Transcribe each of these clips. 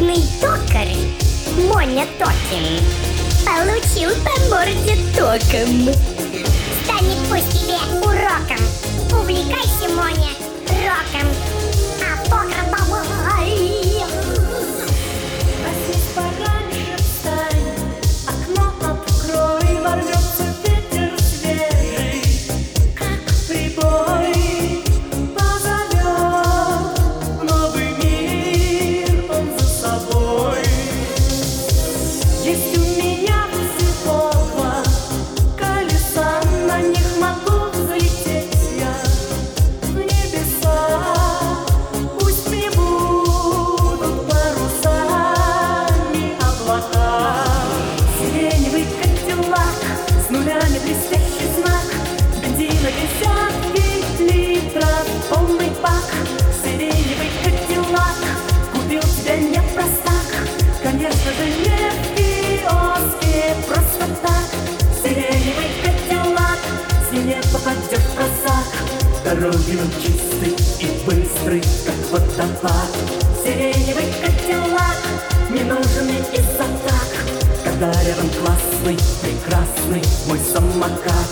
Главный токарь Моня Токин получил по морде током. Станет пусть тебе уроком. Увлекайся, Моня, роком. А токар давай. Проснись пораньше, встань, окно открой, ворвется ветер свежий, как прибой, позовет новый мир он за собой. Есть у меня всего колеса, на них могу взлететь я в небеса. Пусть мне будут парусами облака. Сиреневый кадиллак, с нулями блестящий знак, бензина десятки литров, полный бак. Сиреневый кадиллак купил тебя не просто так, конечно же не в киоске, просто так. Сиреневый кадиллак, с ним не попадет в просак. Дороги он чистый и быстрый, как водопад. Сиреневый кадиллак не нужен мне из-за так, когда рядом классный, прекрасный мой самокат.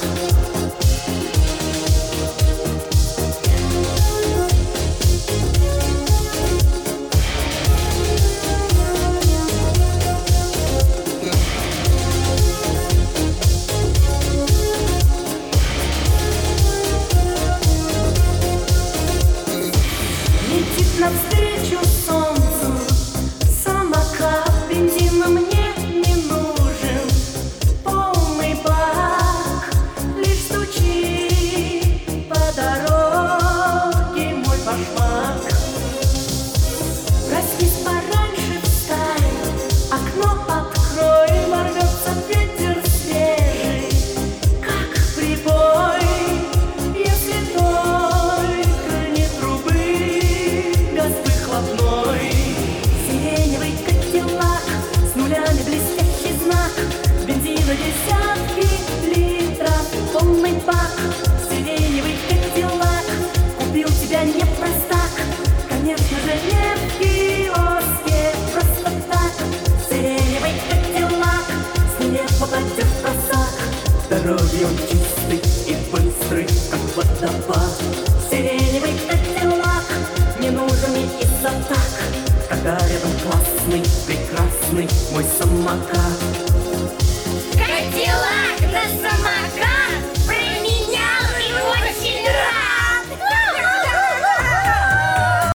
Летит навстречу солнцу самокат, бензина мне не нужен, полный бак. Лишь стучит по дороге мой башмак. Проснись пораньше, встань, окно открой, ворвется ветер свежий, как прибой. Если только не трубы газ выхлопной. Сиреневый кадиллак, с нулями блестящий знак, бензина десятки литров, полный бак. Сиреневый кадиллак купил тебя не просто так, конечно же не в киоске, просто так. Сиреневый кадиллак, с ним не попадет в просак. Дороги он чистый и быстрый, как водопад. Сиреневый кадиллак не нужен мне из-за так, когда рядом классный, прекрасный мой самокат. Кадиллак на самокат.